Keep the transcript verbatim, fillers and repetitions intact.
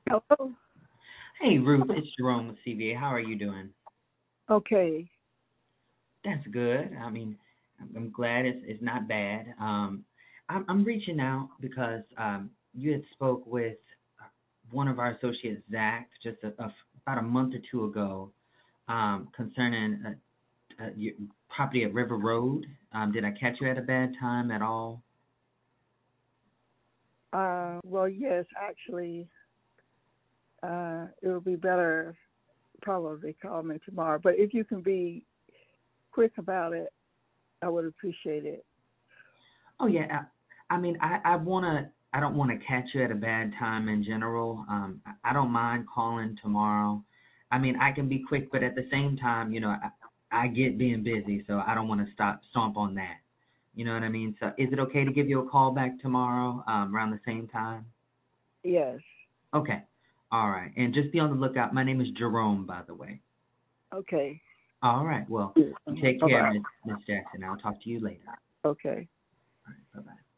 Hello. Hey, Ruth, it's Jerome with C V A. How are you doing? Okay. That's good. I mean, I'm I'm glad it's it's not bad. Um, I'm I'm reaching out because um you had spoke with one of our associates, Zach, just a, a, about a month or two ago, um, concerning uh uh your property at River Road. Um, did I catch you at a bad time at all? Uh, well, yes, actually, uh, it would be better probably call me tomorrow. But if you can be quick about it, I would appreciate it. Oh yeah, I, I mean, I I wanna I don't want to catch you at a bad time in general. Um, I I don't mind calling tomorrow. I mean, I can be quick, but at the same time, you know, I, I get being busy, so I don't want to stop stomp on that. You know what I mean? So, is it okay to give you a call back tomorrow, um, around the same time? Yes. Okay. All right. And just be on the lookout. My name is Jerome, by the way. Okay. All right. Well, you take Bye care, bye. Miss Miss Jackson. I'll talk to you later. Okay. All right. Bye bye.